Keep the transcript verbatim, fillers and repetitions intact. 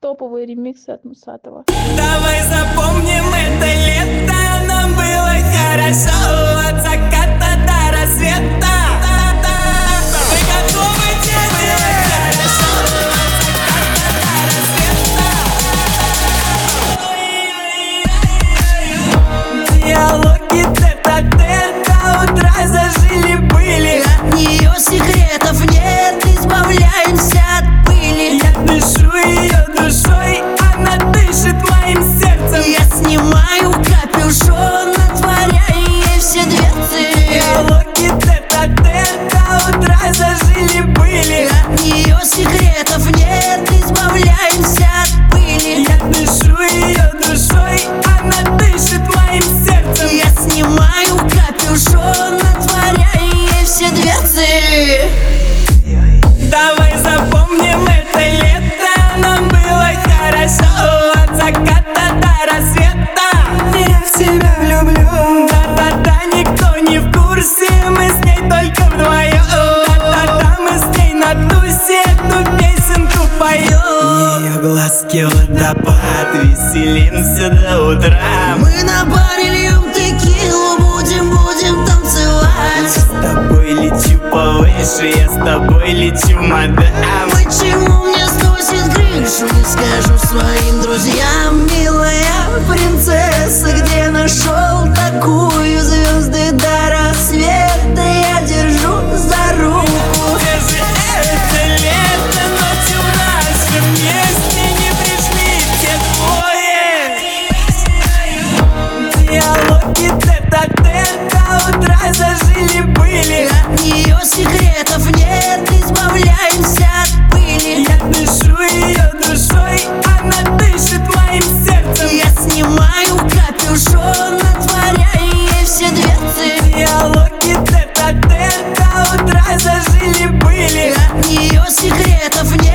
Топовые ремиксы от Мусатова. Давай запомним это лето, нам было хорошо от заката до рассвета. Вы готовы, дети? Хорошо от заката до рассвета. Диалоги тет-а-тет до утра зажили-были. От нее секретов нет, избавляемся от пыли. Я дышу ее душой, она дышит моим сердцем. Я снимаю капюшон, отворяя ей все дверцы. Диалоги тет-а-тет до утра зажили-были. От нее секретов нет, избавляемся от пыли. Я дышу ее душой, она дышит моим сердцем. Я снимаю капюшон, отворяя ей все дверцы. Давай запомним это лето, нам было хорошо от заката до рассвета. Я в тебя влюблю, да-да-да, никто не в курсе, мы с ней только вдвоем. Да-да-да, мы с ней на тусе эту песенку поем. Ее глазки водопад, веселимся до утра. Мы на баре льем текилу, будем, будем танцевать. С тобой лечу повыше, я с тобой лечу, мадам. Почему мне сносит крышу, не скажу своим друзьям. Милая принцесса, где нашел такую? Звезды до рассвета я держу за руку. Где же это лето, ночью в нашем месте не пришли те двое. Диалоги тет-а-тет до утра зажили-были. От нее секретов нет, избавляемся от пыли. Я дышу ее душой, она дышит моим сердцем. Я снимаю капюшон, отворяя ей все дверцы. Диалоги тет-а-тет до утра зажили-были. От нее секретов нет.